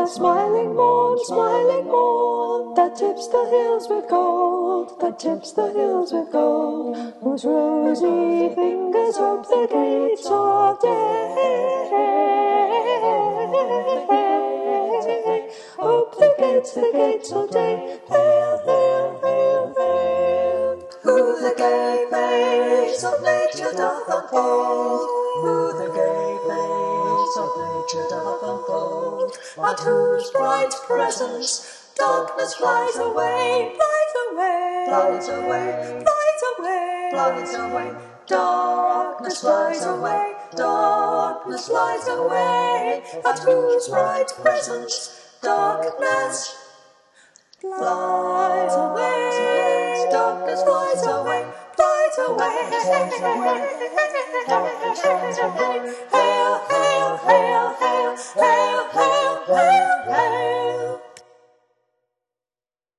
smiling morn, that tips the hills with gold, that tips the hills with gold, whose rosy fingers hope the gates of day, hope the gates of day, hail, hail, hail, hail. Who the gay face of nature doth unfold, who the gay face of nature doth unfold, at whose bright presence darkness flies away, flies away, flies away, flies away, flies away, darkness flies away, darkness flies away, at whose bright presence darkness flies away, darkness flies away, flies away, hail, hail.